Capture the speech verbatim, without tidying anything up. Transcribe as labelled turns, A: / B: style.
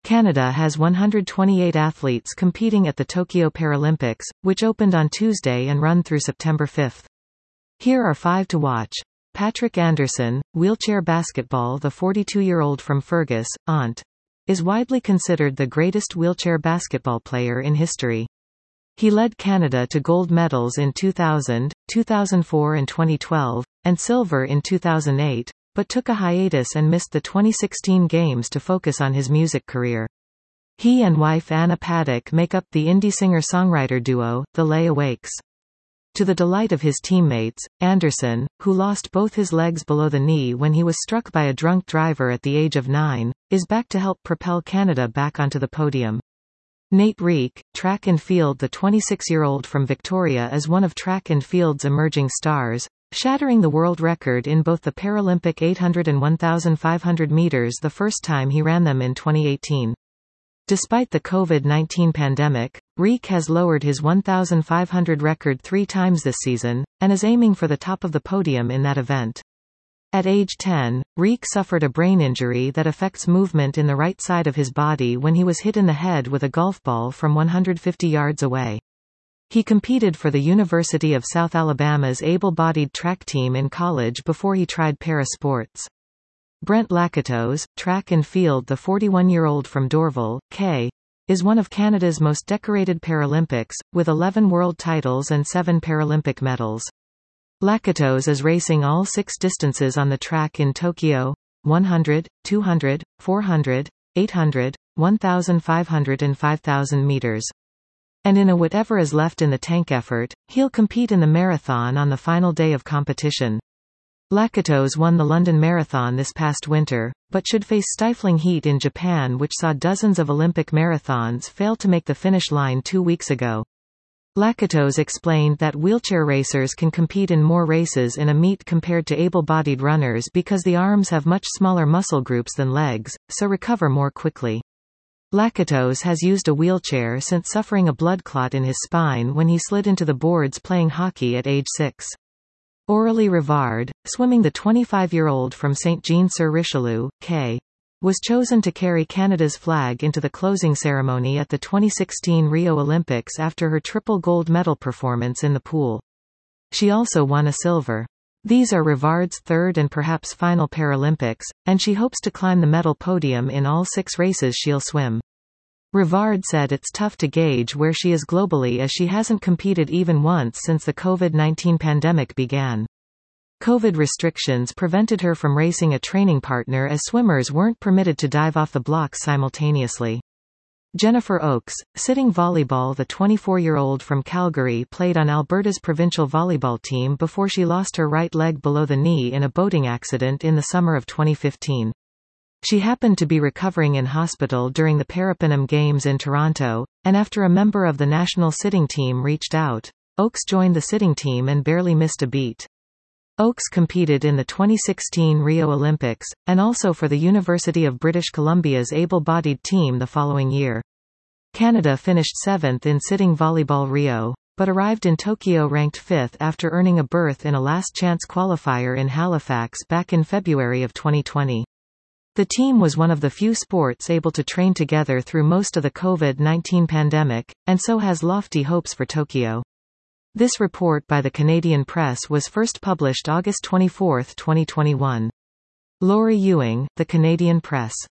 A: Canada has one hundred twenty-eight athletes competing at the Tokyo Paralympics, which opened on Tuesday and run through September fifth. Here are five to watch. Patrick Anderson, wheelchair basketball. The forty-two-year-old from Fergus, Ont, is widely considered the greatest wheelchair basketball player in history. He led Canada to gold medals in two thousand, two thousand four and twenty twelve, and silver in two thousand eight, but took a hiatus and missed the twenty sixteen Games to focus on his music career. He and wife Anna Paddock make up the indie singer-songwriter duo, The Lay Awakes. To the delight of his teammates, Anderson, who lost both his legs below the knee when he was struck by a drunk driver at the age of nine, is back to help propel Canada back onto the podium. Nate Reek, track and field. The twenty-six-year-old from Victoria is one of track and field's emerging stars, shattering the world record in both the Paralympic eight hundred and one thousand five hundred meters the first time he ran them in twenty eighteen. Despite the COVID nineteen pandemic, Reek has lowered his one thousand five hundred record three times this season, and is aiming for the top of the podium in that event. At age ten, Reek suffered a brain injury that affects movement in the right side of his body when he was hit in the head with a golf ball from one hundred fifty yards away. He competed for the University of South Alabama's able-bodied track team in college before he tried para-sports. Brent Lakatos, track and field. The forty-one-year-old from Dorval, K, is one of Canada's most decorated Paralympics, with eleven world titles and seven Paralympic medals. Lakatos is racing all six distances on the track in Tokyo: one hundred, two hundred, four hundred, eight hundred, one thousand five hundred and five thousand meters. And in a whatever is left in the tank effort, he'll compete in the marathon on the final day of competition. Lakatos won the London Marathon this past winter, but should face stifling heat in Japan, which saw dozens of Olympic marathons fail to make the finish line two weeks ago. Lakatos explained that wheelchair racers can compete in more races in a meet compared to able-bodied runners because the arms have much smaller muscle groups than legs, so recover more quickly. Lakatos has used a wheelchair since suffering a blood clot in his spine when he slid into the boards playing hockey at age six. Aurélie Rivard, swimming. The twenty-five-year-old from Saint-Jean-sur-Richelieu, K, was chosen to carry Canada's flag into the closing ceremony at the twenty sixteen Rio Olympics after her triple gold medal performance in the pool. She also won a silver. These are Rivard's third and perhaps final Paralympics, and she hopes to climb the medal podium in all six races she'll swim. Rivard said it's tough to gauge where she is globally as she hasn't competed even once since the COVID nineteen pandemic began. COVID restrictions prevented her from racing a training partner as swimmers weren't permitted to dive off the blocks simultaneously. Jennifer Oakes, sitting volleyball. The twenty-four-year-old from Calgary played on Alberta's provincial volleyball team before she lost her right leg below the knee in a boating accident in the summer of twenty fifteen. She happened to be recovering in hospital during the Parapanam Games in Toronto, and after a member of the national sitting team reached out, Oakes joined the sitting team and barely missed a beat. Oakes competed in the twenty sixteen Rio Olympics, and also for the University of British Columbia's able-bodied team the following year. Canada finished seventh in sitting volleyball Rio, but arrived in Tokyo ranked fifth after earning a berth in a last-chance qualifier in Halifax back in February of twenty twenty. The team was one of the few sports able to train together through most of the COVID nineteen pandemic, and so has lofty hopes for Tokyo. This report by the Canadian Press was first published August twenty-fourth, twenty twenty-one. Laurie Ewing, The Canadian Press.